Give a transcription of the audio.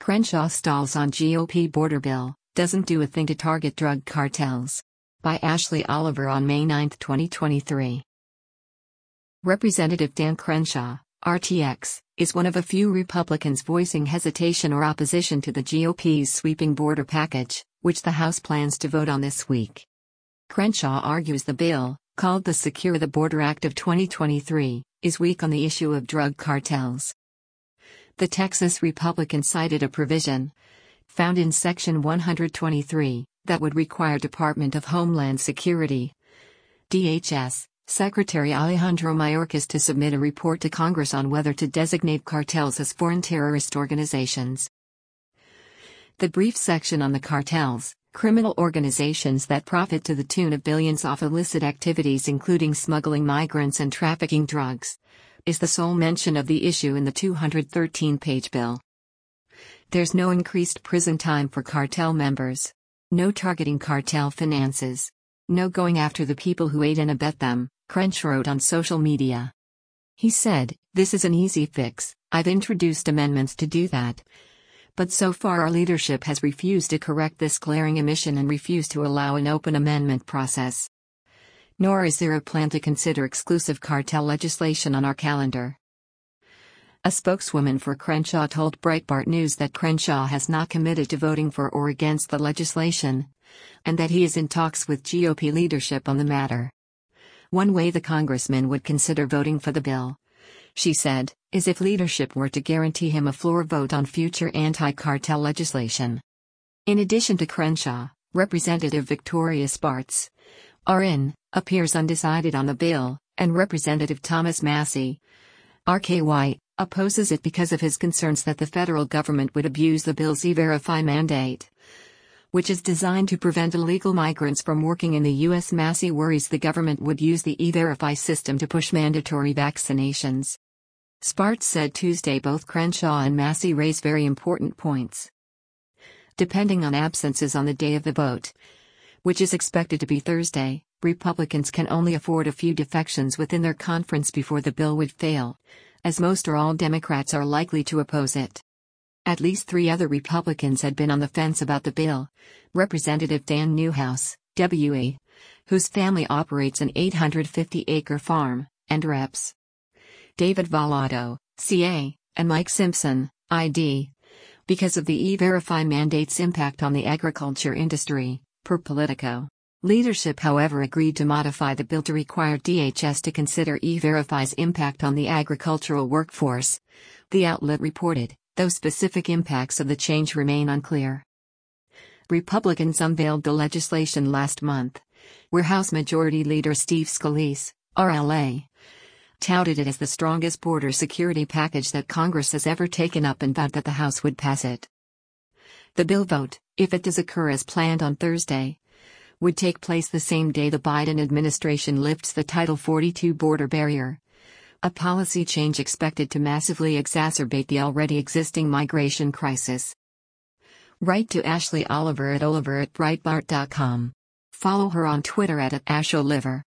Crenshaw stalls on GOP border bill, doesn't do a thing to target drug cartels. By Ashley Oliver on May 9, 2023. Representative Dan Crenshaw, RTX, is one of a few Republicans voicing hesitation or opposition to the GOP's sweeping border package, which the House plans to vote on this week. Crenshaw argues the bill, called the Secure the Border Act of 2023, is weak on the issue of drug cartels. The Texas Republican cited a provision, found in Section 123, that would require Department of Homeland Security (DHS) Secretary Alejandro Mayorkas to submit a report to Congress on whether to designate cartels as foreign terrorist organizations. The brief section on the cartels, criminal organizations that profit to the tune of billions off illicit activities including smuggling migrants and trafficking drugs, is the sole mention of the issue in the 213-page bill. There's no increased prison time for cartel members. No targeting cartel finances. No going after the people who aid and abet them, Crenshaw wrote on social media. He said, "This is an easy fix, I've introduced amendments to do that. But so far our leadership has refused to correct this glaring omission and refused to allow an open amendment process. Nor is there a plan to consider exclusive cartel legislation on our calendar." A spokeswoman for Crenshaw told Breitbart News that Crenshaw has not committed to voting for or against the legislation, and that he is in talks with GOP leadership on the matter. One way the congressman would consider voting for the bill, she said, is if leadership were to guarantee him a floor vote on future anti-cartel legislation. In addition to Crenshaw, Representative Victoria Spartz, RN, appears undecided on the bill, and Representative Thomas Massie, RKY, opposes it because of his concerns that the federal government would abuse the bill's E-Verify mandate, which is designed to prevent illegal migrants from working in the U.S. Massie worries the government would use the E-Verify system to push mandatory vaccinations. Spartz said Tuesday both Crenshaw and Massie raise very important points. Depending on absences on the day of the vote, which is expected to be Thursday, Republicans can only afford a few defections within their conference before the bill would fail, as most or all Democrats are likely to oppose it. At least 3 other Republicans had been on the fence about the bill. Representative Dan Newhouse, WA, whose family operates an 850-acre farm, and Reps. David Vallado, CA, and Mike Simpson, ID, because of the E-Verify mandate's impact on the agriculture industry, per Politico. Leadership, however, agreed to modify the bill to require DHS to consider E-Verify's impact on the agricultural workforce, the outlet reported, though specific impacts of the change remain unclear. Republicans unveiled the legislation last month, where House Majority Leader Steve Scalise, RLA, touted it as the strongest border security package that Congress has ever taken up and vowed that the House would pass it. The bill vote, if it does occur as planned on Thursday, would take place the same day the Biden administration lifts the Title 42 border barrier, a policy change expected to massively exacerbate the already existing migration crisis. Write to Ashley Oliver at Breitbart.com. Follow her on Twitter at @AshOliver.